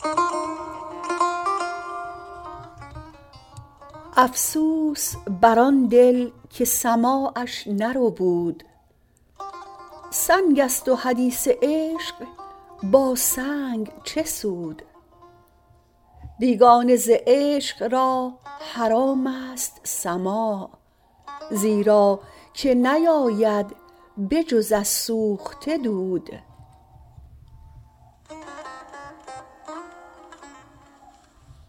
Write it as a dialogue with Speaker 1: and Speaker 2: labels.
Speaker 1: افسوس بر آن دل که سماعش نربود، سنگ است و حدیث عشق با سنگ چه سود. بیگانه ز عشق را حرام است سماع، زیرا که نیاید به جز از سوخته دود.